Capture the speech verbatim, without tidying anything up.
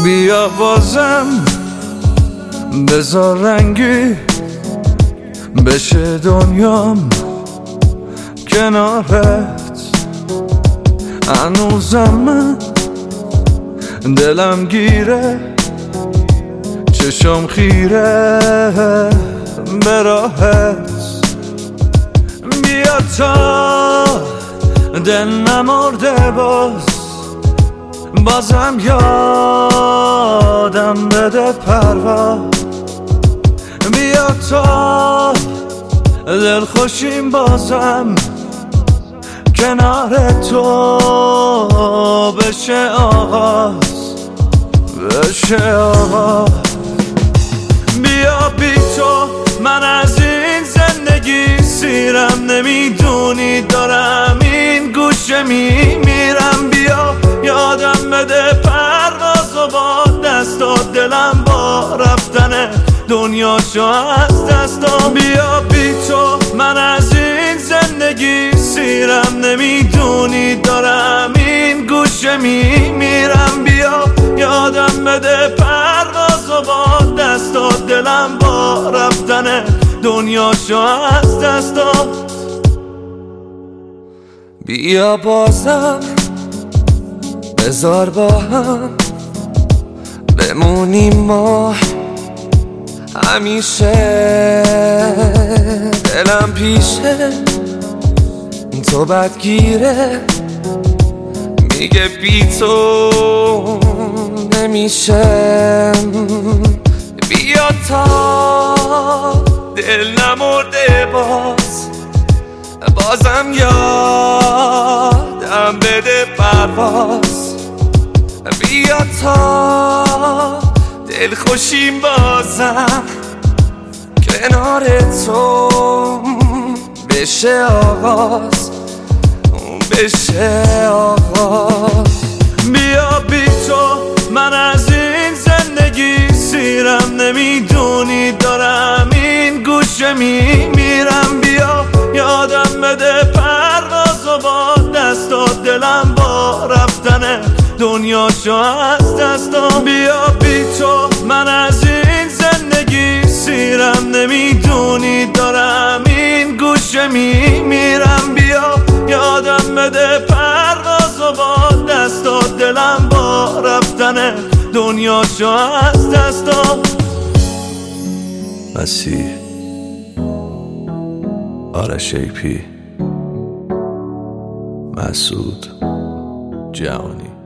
بیا بازم بذار رنگی بشه دنیام کنارت. هنوزم من دلم گیره، چشم خیره به راهت. بیا تا دل نمرده باز، بازم یادم بده پرواز. بیا تا دل خوشیم بازم کنار تو بشه آغاز، بشه آغاز. بیا بی تو من از این زندگی سیرم، نمیدونی دارم این گوشه میمیرم. بیا یادم بده پرواز و با دستات دلم با رفتن دنیاشو از دستام. بیا بی تو من از این زندگی سیرم، نمیدونی دارم این گوشه میمیرم. بیا یادم بده پرواز و با دستات دلم با رفتن دنیاشو از دستام. بیا بازم بذار با هم بمونیم ما همیشه. دلم پیشه تو بدگیره، میگه بی تو نمیشه. بیا تا دل نمرده باز، بازم یادم بده پرواز. بیا تا دل خوشیم بازم کنار تو بشه آغاز، بشه آغاز. بیا بی تو من از این زندگی سیرم، نمیدونی دارم این گوشه میمیرم. بیا یادم بده پرواز و با دستات دلم با رفتن دنیاشو از دستام. بیا بی تو من از این زندگی سیرم، نمیدونی دارم این گوشه میمیرم. بیا یادم بده پرواز و با دستات دلم با رفتن دنیاشو از دستام. مسیح آرش ای پی، مسعود جهانی.